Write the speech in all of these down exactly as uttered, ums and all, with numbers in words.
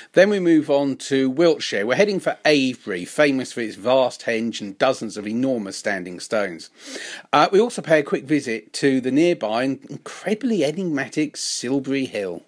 Then we move on to Wiltshire. We're heading for Avebury, famous for its vast henge and dozens of enormous standing stones. Uh, we also pay a quick visit to the nearby and incredibly enigmatic Silbury Hill.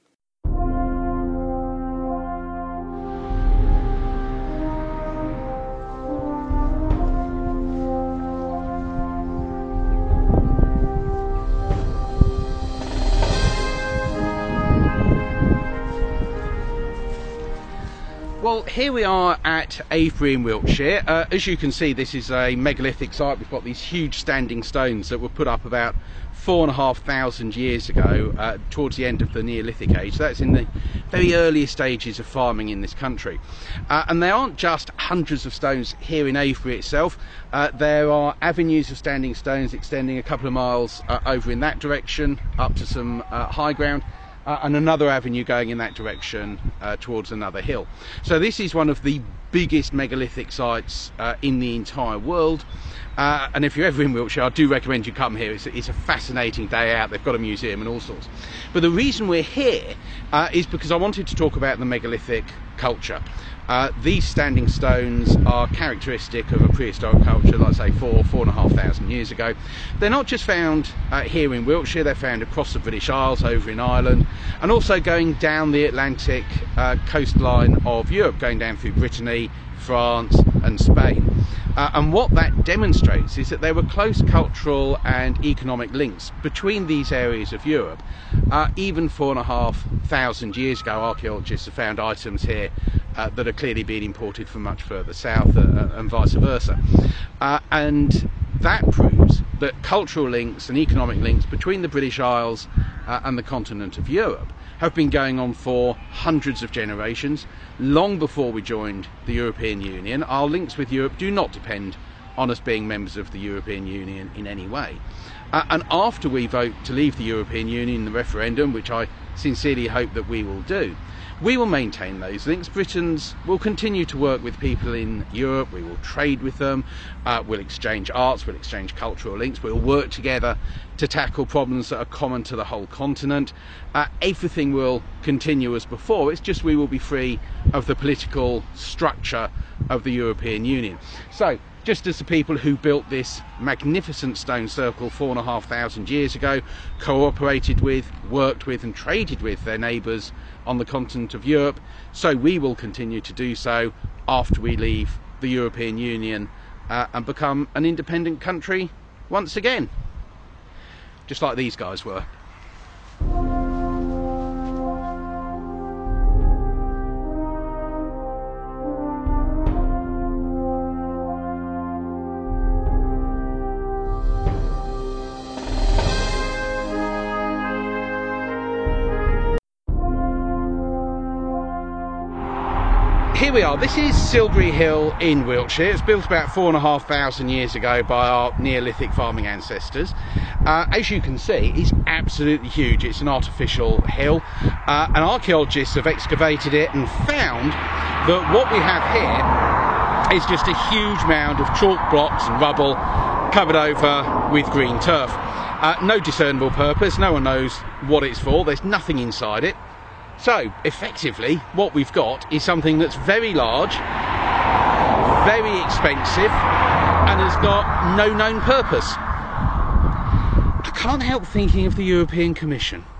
Well, here we are at Avebury in Wiltshire. Uh, as you can see, this is a megalithic site. We've got these huge standing stones that were put up about four and a half thousand years ago, uh, towards the end of the Neolithic age. That's in the very earliest stages of farming in this country. Uh, and there aren't just hundreds of stones here in Avebury itself. Uh, there are avenues of standing stones extending a couple of miles uh, over in that direction, up to some uh, high ground. Uh, and another avenue going in that direction uh, towards another hill. So this is one of the biggest megalithic sites uh, in the entire world. Uh, and if you're ever in Wiltshire, I do recommend you come here. It's, it's a fascinating day out. They've got a museum and all sorts. But the reason we're here uh, is because I wanted to talk about the megalithic culture. Uh, these standing stones are characteristic of a prehistoric culture, like say four, four and a half thousand years ago. They're not just found uh, here in Wiltshire, they're found across the British Isles, over in Ireland, and also going down the Atlantic uh, coastline of Europe, going down through Brittany, France and Spain. Uh, and what that demonstrates is that there were close cultural and economic links between these areas of Europe. Uh, even four and a half thousand years ago, archaeologists have found items here uh, that are clearly being imported from much further south, uh, and vice versa. Uh, and that proves that cultural links and economic links between the British Isles uh, and the continent of Europe have been going on for hundreds of generations. Long before we joined the European Union, our links with Europe do not depend on us being members of the European Union in any way. Uh, and after we vote to leave the European Union in the referendum, which I sincerely hope that we will do, we will maintain those links. Britons will continue to work with people in Europe, we will trade with them, uh, we'll exchange arts, we'll exchange cultural links, we'll work together to tackle problems that are common to the whole continent. Uh, everything will continue as before, it's just we will be free of the political structure of the European Union. So, just as the people who built this magnificent stone circle four and a half thousand years ago cooperated with, worked with and traded with their neighbours on the continent of Europe, so we will continue to do so after we leave the European Union uh, and become an independent country once again, just like these guys were. Here we are. This is Silbury Hill in Wiltshire. It's built about four and a half thousand years ago by our Neolithic farming ancestors. Uh, as you can see, it's absolutely huge. It's an artificial hill, uh, and archaeologists have excavated it and found that what we have here is just a huge mound of chalk blocks and rubble covered over with green turf. Uh, no discernible purpose. No one knows what it's for. There's nothing inside it. So, effectively, what we've got is something that's very large, very expensive, and has got no known purpose. I can't help thinking of the European Commission.